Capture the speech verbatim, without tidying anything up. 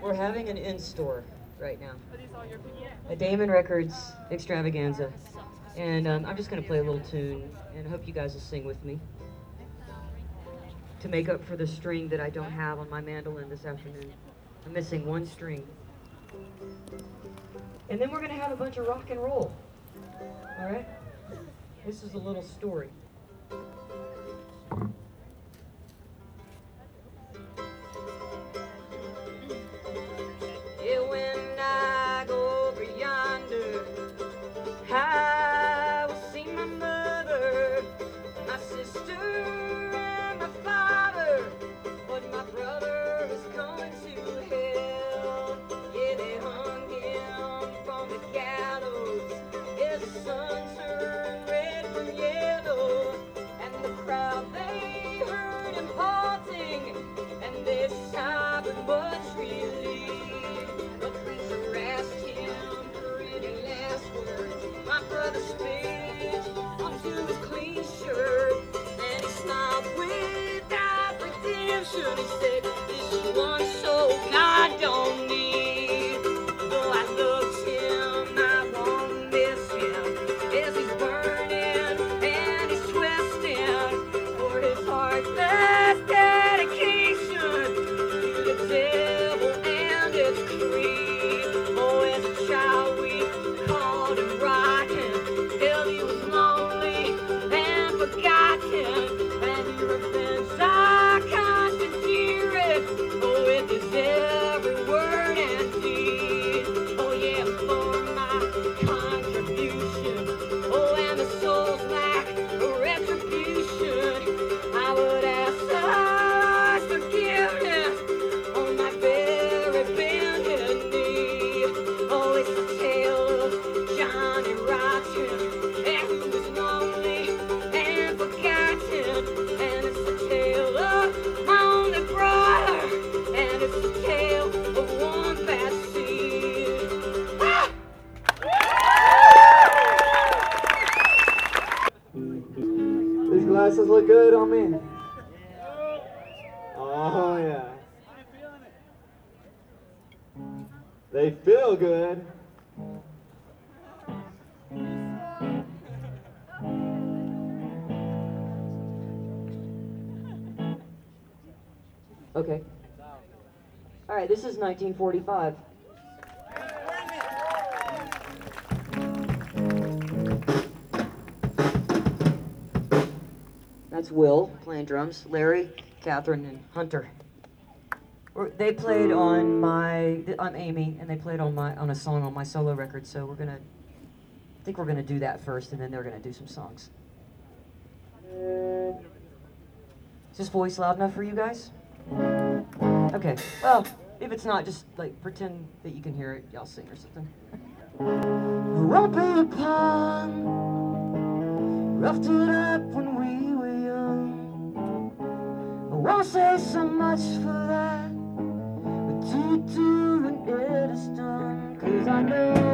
We're having an in-store right now. A Damon Records extravaganza. And um, I'm just going to play a little tune, and I hope you guys will sing with me to make up for the string that I don't have on my mandolin this afternoon. I'm missing one string. And then we're going to have a bunch of rock and roll. All right? This is a little story. Yeah, when I go over yonder, I will see my mother, my sister, and my father. But my brother is going to hell. Yeah, they hung him from the gallows. His sun turned red from yellow, and the crowd, they heard him halting, and they sighed with much relief. The preacher asked him for any last words. My brother spit onto his clean shirt, and he smiled without redemption. He said, "This is one soul God don't need." Though I loved him, I won't miss him, as he's burning and he's twisting for his heartless dedication to the devil and its creed. Oh, as a child we called him rotten, till he was lonely and forgotten, and he revenged our constant tyranny. Oh, with his every word and deed. Oh yeah, for my contribution, oh, and the soul's lack of retribution, I would ask God's forgiveness on my very bended knee. Oh, it's the tale of Johnny Rotten, and who was lonely and forgotten, and it's the tale of my only brother, and it's the tale of one bad seed. Ah! These glasses look good on me. Oh yeah. They feel good. Okay. All right, this is nineteen forty-five. That's Will playing drums, Larry, Catherine, and Hunter. We're, they played on my, I'm Amy, and they played on my on a song on my solo record. So we're gonna, I think we're gonna do that first, and then they're gonna do some songs. Is this voice loud enough for you guys? Okay. Well, if it's not, just like pretend that you can hear it. Y'all sing or something. Rumpy pond, roughed it up when we were young. I won't say so much for that, but to do when it is done, 'cause I know